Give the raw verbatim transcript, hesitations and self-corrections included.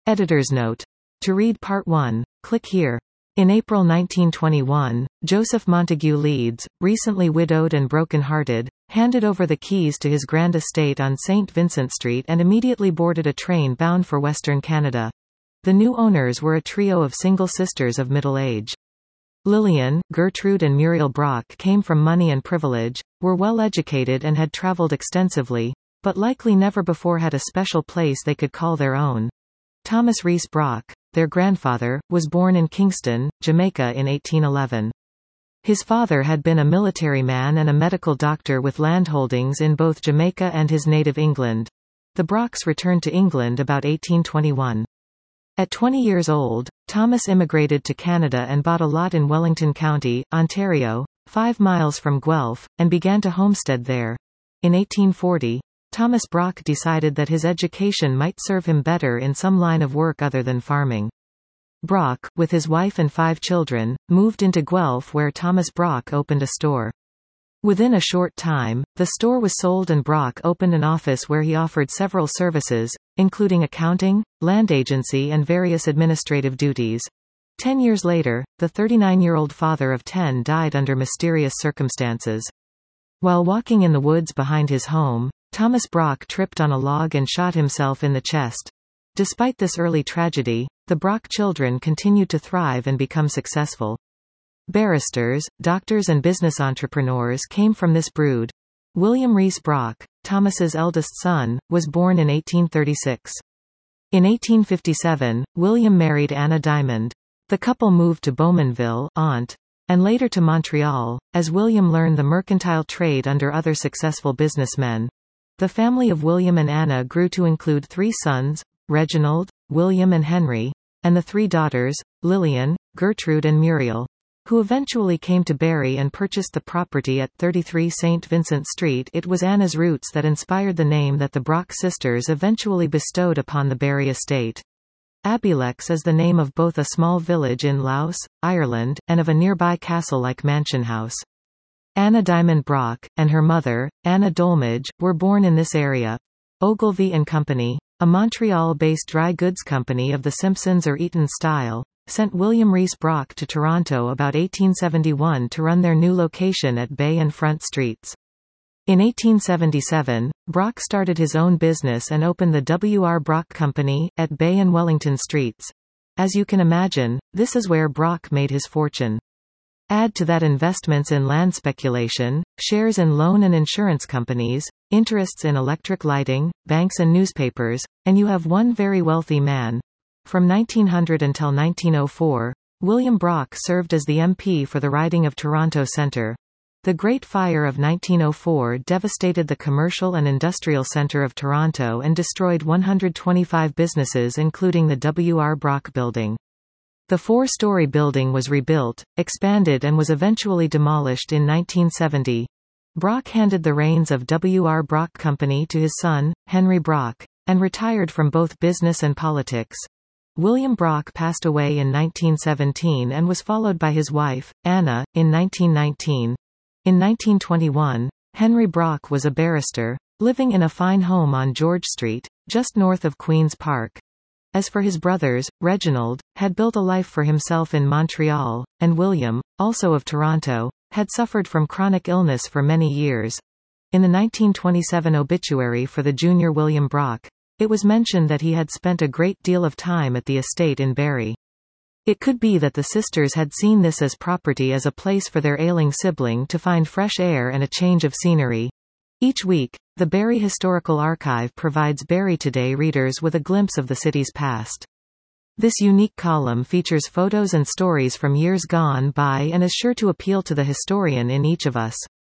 Editor's note. To read Part one, click here. In April nineteen twenty-one, Joseph Montague Leeds, recently widowed and broken-hearted, handed over the keys to his grand estate on Saint Vincent Street and immediately boarded a train bound for Western Canada. The new owners were a trio of single sisters of middle age. Lillian, Gertrude and Muriel Brock came from money and privilege, were well educated and had traveled extensively, but likely never before had a special place they could call their own. Thomas Rees Brock, their grandfather, was born in Kingston, Jamaica in eighteen eleven. His father had been a military man and a medical doctor with landholdings in both Jamaica and his native England. The Brocks returned to England about eighteen twenty-one. At twenty years old, Thomas immigrated to Canada and bought a lot in Wellington County, Ontario, five miles from Guelph, and began to homestead there. In eighteen forty, Thomas Brock decided that his education might serve him better in some line of work other than farming. Brock, with his wife and five children, moved into Guelph where Thomas Brock opened a store. Within a short time, the store was sold and Brock opened an office where he offered several services, including accounting, land agency and various administrative duties. Ten years later, the thirty-nine-year-old father of ten died under mysterious circumstances. While walking in the woods behind his home, Thomas Brock tripped on a log and shot himself in the chest. Despite this early tragedy, the Brock children continued to thrive and become successful. Barristers, doctors and business entrepreneurs came from this brood. William Rees Brock, Thomas's eldest son, was born in eighteen thirty-six. In eighteen fifty-seven, William married Anna Diamond. The couple moved to Bowmanville, Ont, and later to Montreal, as William learned the mercantile trade under other successful businessmen. The family of William and Anna grew to include three sons, Reginald, William and Henry, and the three daughters, Lillian, Gertrude and Muriel, who eventually came to Barrie and purchased the property at thirty-three Saint Vincent Street. It was Anna's roots that inspired the name that the Brock sisters eventually bestowed upon the Barrie estate. Abbeyleix is the name of both a small village in Laos, Ireland, and of a nearby castle-like mansion house. Anna Diamond Brock, and her mother, Anna Dolmage, were born in this area. Ogilvy and Company, a Montreal-based dry goods company of the Simpsons or Eaton style, sent William Rees Brock to Toronto about eighteen seventy-one to run their new location at Bay and Front Streets. In eighteen seventy-seven, Brock started his own business and opened the W R Brock Company, at Bay and Wellington Streets. As you can imagine, this is where Brock made his fortune. Add to that investments in land speculation, shares in loan and insurance companies, interests in electric lighting, banks and newspapers, and you have one very wealthy man. From nineteen hundred until nineteen oh four, William Brock served as the M P for the riding of Toronto Centre. The Great Fire of nineteen oh four devastated the commercial and industrial centre of Toronto and destroyed one hundred twenty-five businesses including the W R Brock Building. The four-story building was rebuilt, expanded and was eventually demolished in nineteen seventy. Brock handed the reins of W R Brock Company to his son, Henry Brock, and retired from both business and politics. William Brock passed away in nineteen seventeen and was followed by his wife, Anna, in nineteen nineteen. In nineteen twenty-one, Henry Brock was a barrister, living in a fine home on George Street, just north of Queen's Park. As for his brothers, Reginald, had built a life for himself in Montreal, and William, also of Toronto, had suffered from chronic illness for many years. In the nineteen twenty-seven obituary for the junior William Brock, it was mentioned that he had spent a great deal of time at the estate in Barrie. It could be that the sisters had seen this as property as a place for their ailing sibling to find fresh air and a change of scenery. Each week, the Barrie Historical Archive provides Barrie Today readers with a glimpse of the city's past. This unique column features photos and stories from years gone by and is sure to appeal to the historian in each of us.